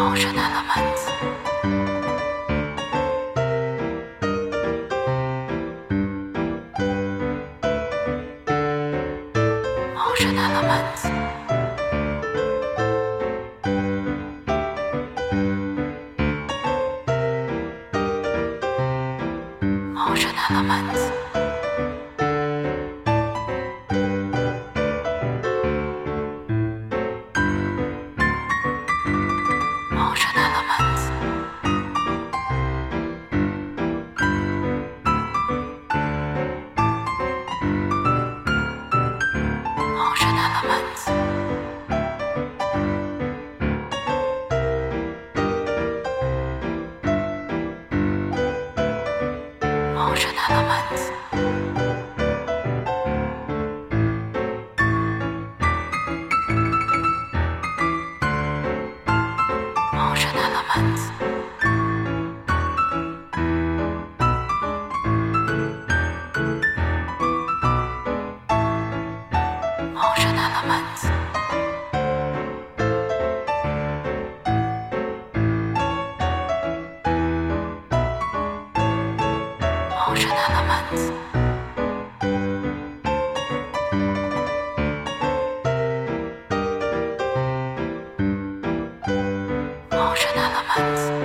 Motion elements. Motion elements. Motion elements. Motion elements. Motion elements. Motion elements. Motion elements. Motion elements. Motion elements. Motion elements.